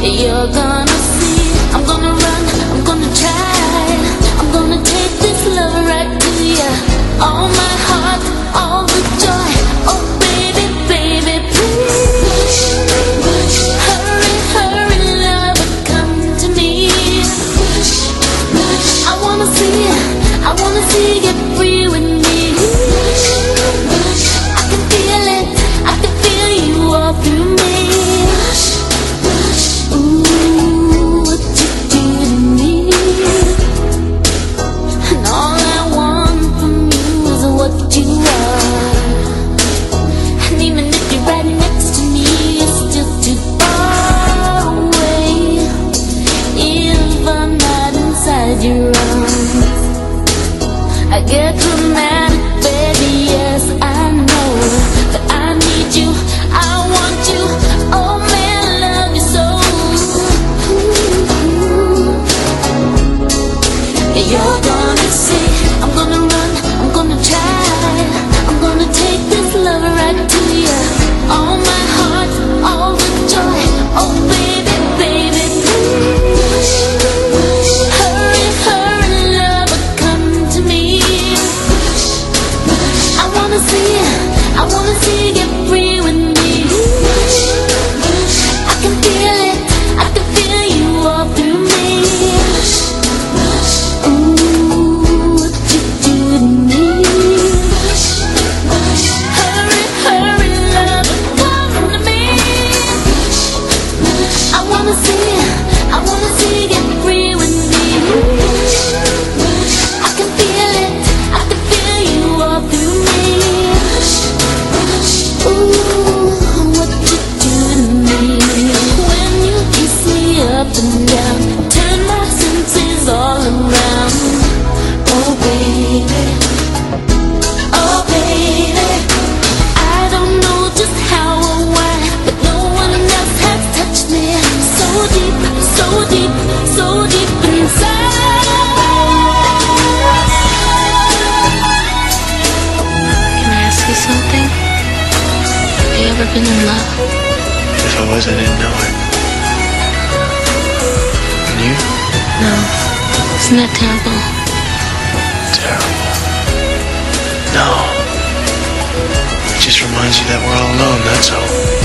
You're gonna see, I'm gonna run, I'm gonna try, I'm gonna take this love right to you. All my heart, all the joy. Oh baby, baby, please. Hurry, hurry, love, come to me. I wanna see you free with me. I can feel it, I can feel you all through me. Ooh, what you do to me. And all I want from you is what you are. And even if you're right next to me, you're still too far away. If I'm not inside your arms, I get dramatic, baby, yes, I know. But I need you, I want you, oh man, I love you so. You're gonna see, I'm gonna run, I'm gonna try, I'm gonna take this love right to you. All my heart, all the joy, oh baby, baby, please. Hurry, hurry, love, come to me. I wanna see you free with me. I can feel it, I can feel you all through me. Ooh, what you do to me. Hurry, hurry, love, come to me. I wanna see you free with me. I can feel it, I can feel you all through me. Ooh, what you do to me. When you kiss me up and down, turn my senses all around. Oh baby, oh baby, I don't know just how or why, but no one else has touched me so deep, so deep, so deep inside. Can I ask you something? Have you ever been in love? If I was, I didn't know it. And you? No. Isn't that terrible? Terrible. No. It just reminds you that we're all alone, that's all.